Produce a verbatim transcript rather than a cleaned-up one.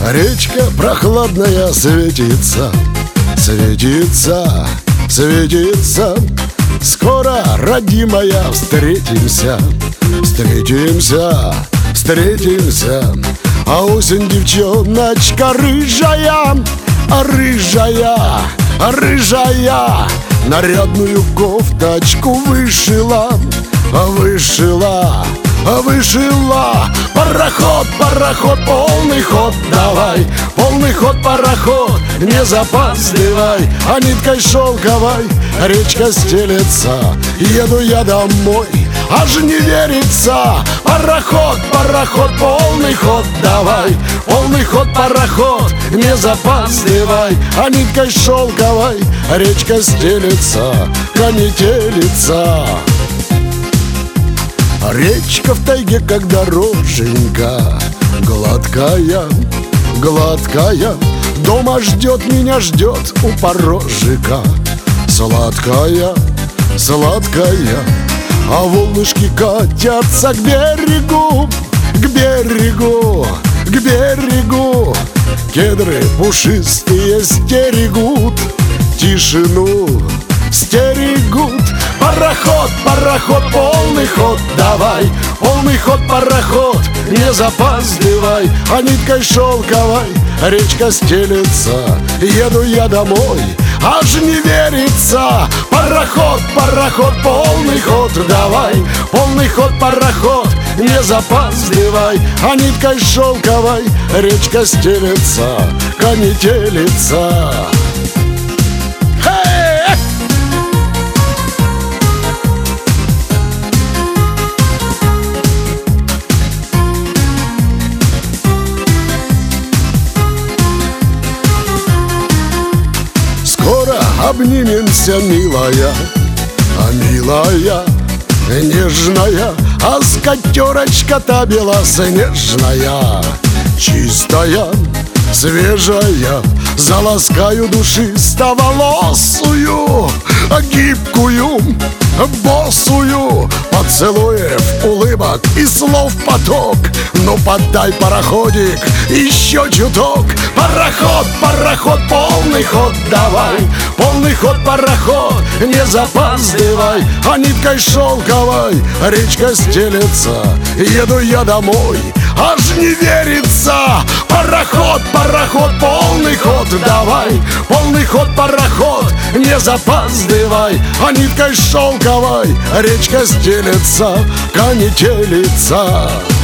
Речка прохладная светится, светится, светится. Скоро, родимая, встретимся, встретимся, встретимся. А осень, девчоночка рыжая, а рыжая, а рыжая, нарядную кофточку вышила, вышила, вышила. Пароход, пароход, полный ход давай, полный ход, пароход, не запаздывай. А ниткой шелковой речка стелется, еду я домой, аж не верится. Пароход, пароход, полный ход давай, полный ход, пароход, не запаздывай. А ниткой шелковой речка стелется, конетелится. Речка в тайге, как дороженька, гладкая, гладкая. Дома ждет, меня ждет у порожика, сладкая, сладкая. А волнышки катятся к берегу, к берегу, к берегу. Кедры пушистые стерегут, тишину стерегут. Пароход, пароход, полный ход давай, полный ход, пароход, не запаздывай. А ниткой шелковой речка стелется, еду я домой, аж не верится. Пароход, пароход, полный ход давай, полный ход, пароход, не запаздывай. А ниткой шелковой речка стелется, конетелится. Обнимемся, милая, а милая, нежная. А скатерочка-то белоснежная, чистая, свежая. Заласкаю душистоволосую, гибкую, босую. Поцелуев, улыбок и слов поток. Ну подай, пароходик, еще чуток. Пароход, пароход, полный ход давай, полный ход, пароход, не запаздывай. А ниткой шелковой речка стелется, еду я домой, аж не верится. Пароход, пароход, полный ход давай, полный ход, пароход, не запаздывай. А ниткой шелковой речка стелется, конетелится.